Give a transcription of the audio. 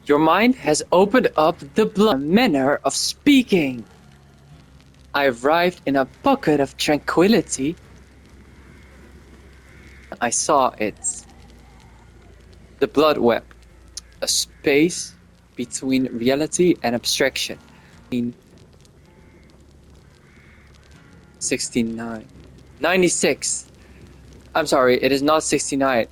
Your mind has opened up the blood manner of speaking. I arrived in a pocket of tranquility. I saw it. The blood web, a space between reality and abstraction. 69. 96. I'm sorry, it is not 69.